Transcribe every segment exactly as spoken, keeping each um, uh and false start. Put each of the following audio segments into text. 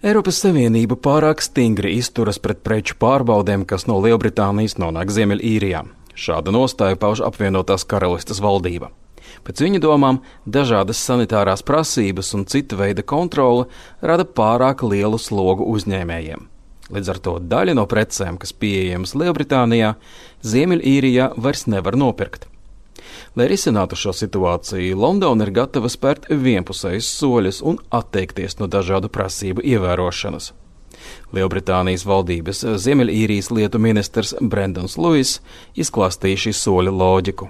Eiropas Savienība pārāk stingri izturas pret preču pārbaudēm, kas no Lielbritānijas nonāk Ziemeļīrijā. Šāda nostāja pauž apvienotās karalistes valdība. Pēc viņa domām, dažādas sanitārās prasības un cita veida kontrole rada pārāk lielu slogu uzņēmējiem. Līdz ar to daļa no precēm, kas pieejamas Lielbritānijā, Ziemeļīrijā vairs nevar nopirkt. Lai risinātu šo situāciju, Londona ir gatava spērt vienpusējus soļus un atteikties no dažādu prasību ievērošanas. Lielbritānijas valdības Ziemeļīrijas lietu ministrs Brendons Lewis izklāstīja šī soļa loģiku.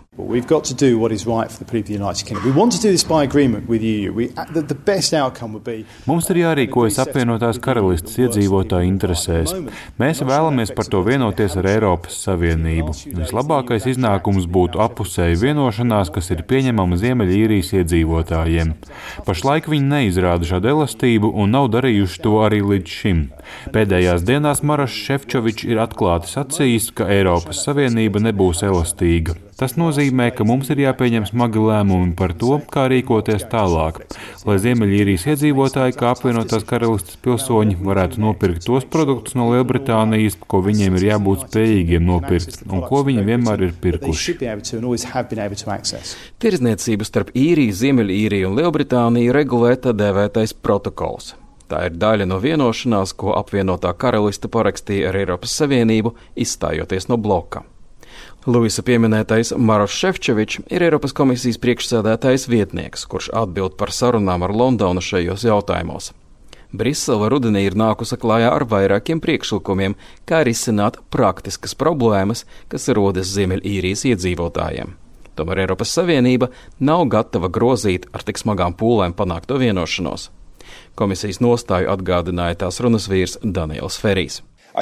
Mums ir jārīkojas apvienotās karalistes iedzīvotāju interesēs. Mēs vēlamies par to vienoties ar Eiropas Savienību. Vislabākais iznākums būtu appusēja vienošanās, kas ir pieņemama Ziemeļīrijas iedzīvotājiem. Pašlaik viņi neizrāda šādu elastību un nav darījuši to arī līdz šim. Pēdējās dienās Marošs Šefčovičs ir atklāti sacījis, ka Eiropas Savienība nebūs elastīga. Tas nozīmē, ka mums ir jāpieņem smagi lēmumi par to, kā rīkoties tālāk, lai Ziemeļīrijas iedzīvotāji, kā apvienotās karalistes pilsoņi, varētu nopirkt tos produktus no Lielbritānijas, ko viņiem ir jābūt spējīgiem nopirkt un ko viņi vienmēr ir pirkuši. Tirdzniecību starp Īriju, Ziemeļīriju un Lielbritāniju regulē tā dēvētais protokols. Tā ir daļa no vienošanās, ko apvienotā karaliste parakstīja ar Eiropas Savienību, izstājoties no bloka. Luisa pieminētais Marošs Šefčovičs ir Eiropas komisijas priekšsēdētājs vietnieks, kurš atbild par sarunām ar Londonu šajos jautājumos. Brisele rudenī ir nākusi klājā ar vairākiem priekšlikumiem, kā risināt praktiskas problēmas, kas rodas Ziemeļīrijas iedzīvotājiem. Tomēr Eiropas Savienība nav gatava grozīt ar tik smagām pūlēm panākto vienošanos. Komisijas nostāju atgādināja tās runas vīrs Daniels Ferijs.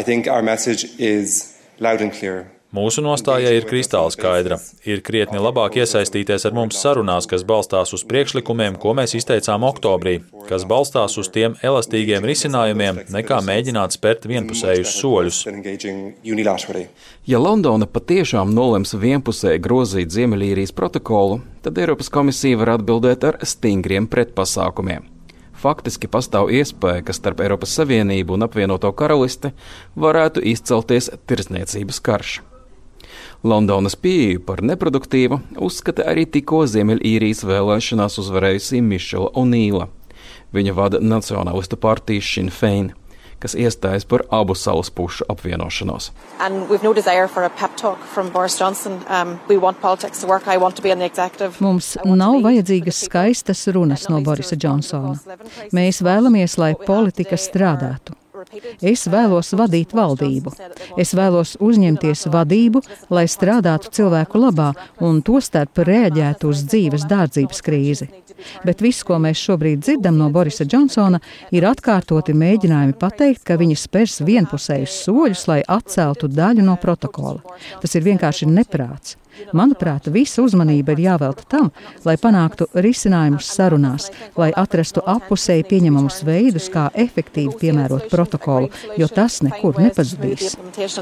Mūsu nostāja ir kristāli skaidra. Ir krietni labāk iesaistīties ar mums sarunās, kas balstās uz priekšlikumiem, ko mēs izteicām oktobrī, kas balstās uz tiem elastīgiem risinājumiem, nekā mēģināt spērt vienpusējus soļus. Ja Londona patiešām nolems vienpusēji grozīt Ziemeļīrijas protokolu, tad Eiropas komisija var atbildēt ar stingriem pretpasākumiem. Faktiski pastāv iespēja, ka starp Eiropas Savienību un apvienoto karalisti varētu izcelties tirdzniecības karš. Londonas pieeju par neproduktīvu uzskata arī tikko Ziemeļīrijas vēlēšanās uzvarējusī Mišela O'Neila. Viņa vada Nacionālistu partiju Sinn Féin, kas iestājas par abu salas pušu apvienošanos. Mums nav vajadzīgas skaistas runas no Borisa Džonsona. Mēs vēlamies, lai politika strādātu. Es vēlos vadīt valdību. Es vēlos uzņemties vadību, lai strādātu cilvēku labā un tostarp reaģētu uz dzīves dārdzības krīzi. Bet viss, ko mēs šobrīd dzirdam no Borisa Džonsona, ir atkārtoti mēģinājumi pateikt, ka viņi spērs vienpusējus soļus, lai atceltu daļu no protokola. Tas ir vienkārši neprāts. Manuprāt, visa uzmanība ir jāvelta tam, lai panāktu risinājumus sarunās, lai atrastu appusēji pieņemamus veidus, kā efektīvi piemērot protokolu, jo tas nekur nepazudīs.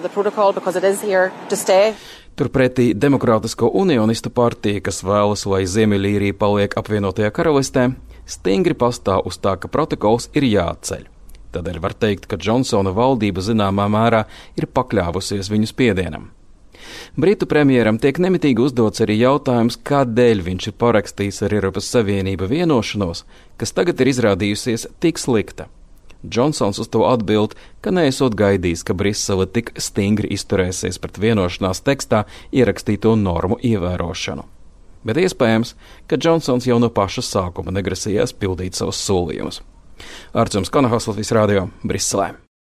Turpretī Demokrātisko unionistu partija, kas vēlas, lai Ziemeļīrija paliek apvienotajā karalistē, stingri pastāv uz tā, ka protokols ir jāatceļ. Tādēļ var teikt, ka Džonsona valdība zināmā mērā ir pakļāvusies viņu spiedienam. Britu premjeram tiek nemitīgi uzdots arī jautājums, kādēļ viņš ir parakstījis ar Eiropas Savienību vienošanos, kas tagad ir izrādījusies tik slikta. Džonsons uz to atbild, ka neesot gaidījis, ka Brisele tik stingri izturēsies pret vienošanās tekstā ierakstīto normu ievērošanu. Bet iespējams, ka Džonsons jau no paša sākuma negrasījās pildīt savus solījumus. Arčuns Konahos, Latvijas radio, Briselē.